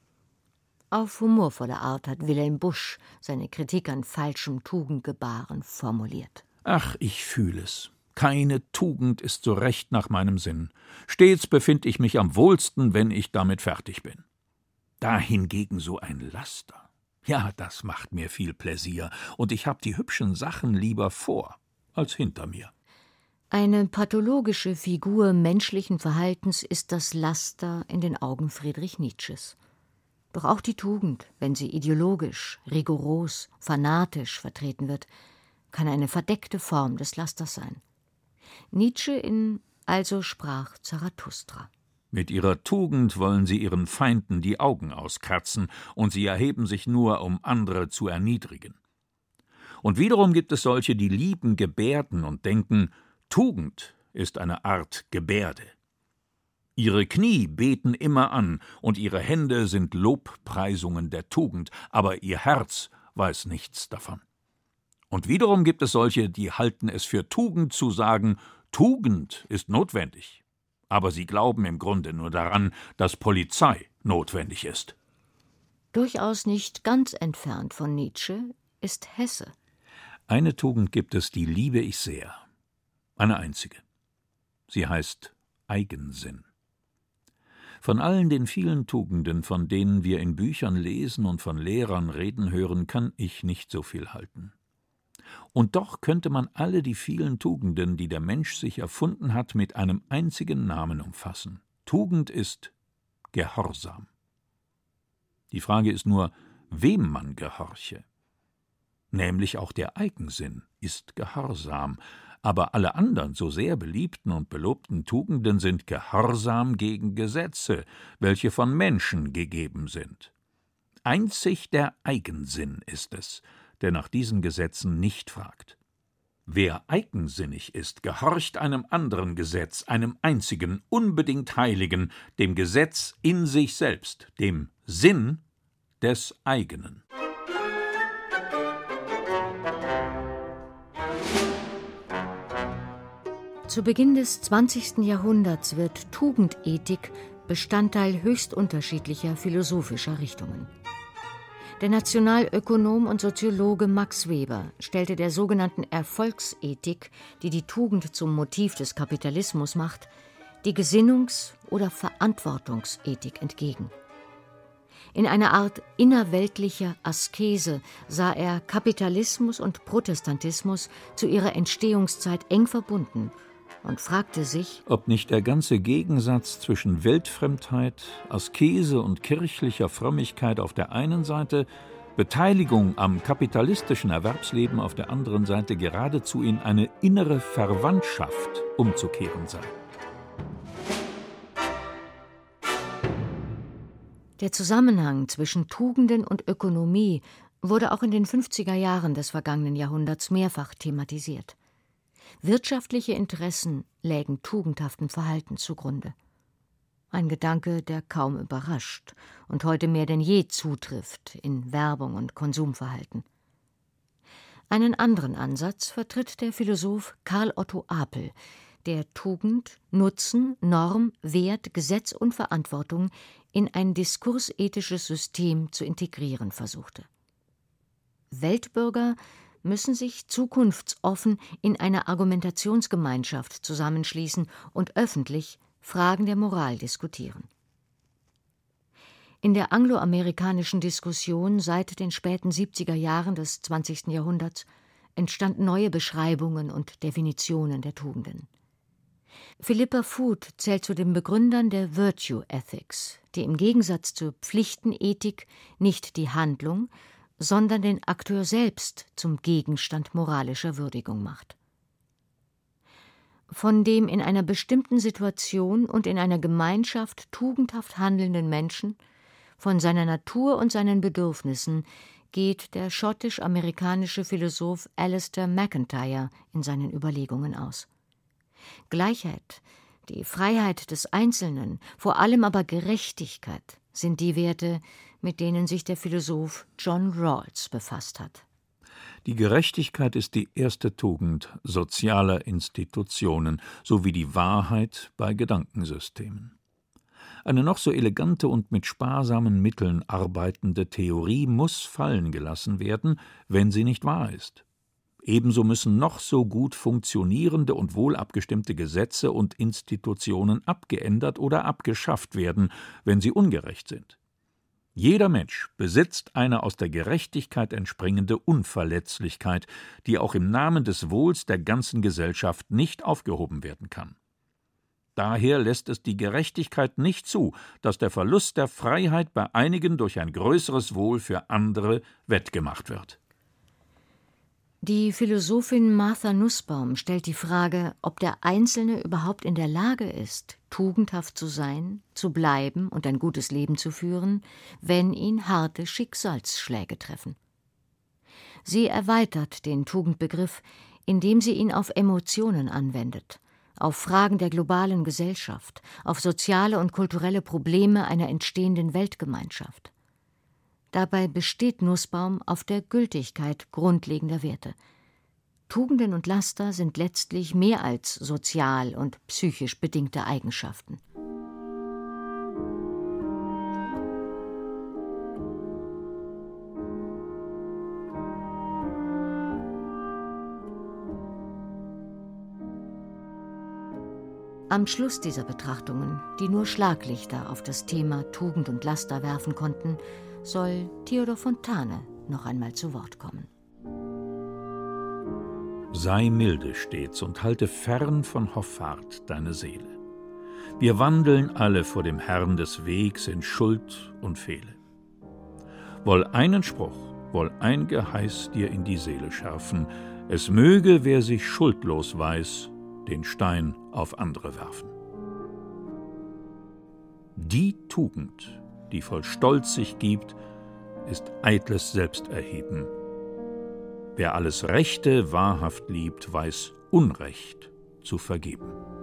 Auf humorvolle Art hat Wilhelm Busch seine Kritik an falschem Tugendgebaren formuliert. Ach, ich fühl es. Keine Tugend ist so recht nach meinem Sinn. Stets befind ich mich am wohlsten, wenn ich damit fertig bin. Dahingegen so ein Laster. Ja, das macht mir viel Pläsier, und ich hab die hübschen Sachen lieber vor als hinter mir. Eine pathologische Figur menschlichen Verhaltens ist das Laster in den Augen Friedrich Nietzsches. Doch auch die Tugend, wenn sie ideologisch, rigoros, fanatisch vertreten wird, kann eine verdeckte Form des Lasters sein. Nietzsche in Also sprach Zarathustra. Mit ihrer Tugend wollen sie ihren Feinden die Augen auskratzen, und sie erheben sich nur, um andere zu erniedrigen. Und wiederum gibt es solche, die lieben Gebärden und denken, Tugend ist eine Art Gebärde. Ihre Knie beten immer an, und ihre Hände sind Lobpreisungen der Tugend, aber ihr Herz weiß nichts davon. Und wiederum gibt es solche, die halten es für Tugend zu sagen, Tugend ist notwendig. Aber sie glauben im Grunde nur daran, dass Polizei notwendig ist. Durchaus nicht ganz entfernt von Nietzsche ist Hesse. Eine Tugend gibt es, die liebe ich sehr. Eine einzige. Sie heißt Eigensinn. Von allen den vielen Tugenden, von denen wir in Büchern lesen und von Lehrern reden hören, kann ich nicht so viel halten. Und doch könnte man alle die vielen Tugenden, die der Mensch sich erfunden hat, mit einem einzigen Namen umfassen. Tugend ist Gehorsam. Die Frage ist nur, wem man gehorche. Nämlich auch der Eigensinn ist Gehorsam, aber alle anderen so sehr beliebten und belobten Tugenden sind Gehorsam gegen Gesetze, welche von Menschen gegeben sind. Einzig der Eigensinn ist es, der nach diesen Gesetzen nicht fragt. Wer eigensinnig ist, gehorcht einem anderen Gesetz, einem einzigen, unbedingt heiligen, dem Gesetz in sich selbst, dem Sinn des eigenen. Zu Beginn des zwanzigsten Jahrhunderts wird Tugendethik Bestandteil höchst unterschiedlicher philosophischer Richtungen. Der Nationalökonom und Soziologe Max Weber stellte der sogenannten Erfolgsethik, die die Tugend zum Motiv des Kapitalismus macht, die Gesinnungs- oder Verantwortungsethik entgegen. In einer Art innerweltlicher Askese sah er Kapitalismus und Protestantismus zu ihrer Entstehungszeit eng verbunden und fragte sich, ob nicht der ganze Gegensatz zwischen Weltfremdheit, Askese und kirchlicher Frömmigkeit auf der einen Seite, Beteiligung am kapitalistischen Erwerbsleben auf der anderen Seite geradezu in eine innere Verwandtschaft umzukehren sei. Der Zusammenhang zwischen Tugenden und Ökonomie wurde auch in den fünfziger Jahren des vergangenen Jahrhunderts mehrfach thematisiert. Wirtschaftliche Interessen lägen tugendhaftem Verhalten zugrunde. Ein Gedanke, der kaum überrascht und heute mehr denn je zutrifft in Werbung und Konsumverhalten. Einen anderen Ansatz vertritt der Philosoph Karl Otto Apel, der Tugend, Nutzen, Norm, Wert, Gesetz und Verantwortung in ein diskursethisches System zu integrieren versuchte. Weltbürger müssen sich zukunftsoffen in einer Argumentationsgemeinschaft zusammenschließen und öffentlich Fragen der Moral diskutieren. In der angloamerikanischen Diskussion seit den späten siebziger Jahren des zwanzigsten Jahrhunderts entstanden neue Beschreibungen und Definitionen der Tugenden. Philippa Foot zählt zu den Begründern der Virtue Ethics, die im Gegensatz zur Pflichtenethik nicht die Handlung, sondern den Akteur selbst zum Gegenstand moralischer Würdigung macht. von dem in einer bestimmten Situation und in einer Gemeinschaft tugendhaft handelnden Menschen, von seiner Natur und seinen Bedürfnissen, geht der schottisch-amerikanische Philosoph Alistair MacIntyre in seinen Überlegungen aus. Gleichheit, die Freiheit des Einzelnen, vor allem aber Gerechtigkeit sind die Werte, mit denen sich der Philosoph John Rawls befasst hat. Die Gerechtigkeit ist die erste Tugend sozialer Institutionen sowie die Wahrheit bei Gedankensystemen. Eine noch so elegante und mit sparsamen Mitteln arbeitende Theorie muss fallen gelassen werden, wenn sie nicht wahr ist. Ebenso müssen noch so gut funktionierende und wohl abgestimmte Gesetze und Institutionen abgeändert oder abgeschafft werden, wenn sie ungerecht sind. Jeder Mensch besitzt eine aus der Gerechtigkeit entspringende Unverletzlichkeit, die auch im Namen des Wohls der ganzen Gesellschaft nicht aufgehoben werden kann. Daher lässt es die Gerechtigkeit nicht zu, dass der Verlust der Freiheit bei einigen durch ein größeres Wohl für andere wettgemacht wird. Die Philosophin Martha Nussbaum stellt die Frage, ob der Einzelne überhaupt in der Lage ist, tugendhaft zu sein, zu bleiben und ein gutes Leben zu führen, wenn ihn harte Schicksalsschläge treffen. Sie erweitert den Tugendbegriff, indem sie ihn auf Emotionen anwendet, auf Fragen der globalen Gesellschaft, auf soziale und kulturelle Probleme einer entstehenden Weltgemeinschaft. Dabei besteht Nussbaum auf der Gültigkeit grundlegender Werte. Tugenden und Laster sind letztlich mehr als sozial und psychisch bedingte Eigenschaften. Am Schluss dieser Betrachtungen, die nur Schlaglichter auf das Thema Tugend und Laster werfen konnten, soll Theodor Fontane noch einmal zu Wort kommen. Sei milde stets und halte fern von Hoffart deine Seele. Wir wandeln alle vor dem Herrn des Wegs in Schuld und Fehle. Woll einen Spruch, woll ein Geheiß dir in die Seele schärfen, es möge, wer sich schuldlos weiß, den Stein auf andere werfen. Die Tugend, die voll Stolz sich gibt, ist eitles Selbsterheben. Wer alles Rechte wahrhaft liebt, weiß Unrecht zu vergeben.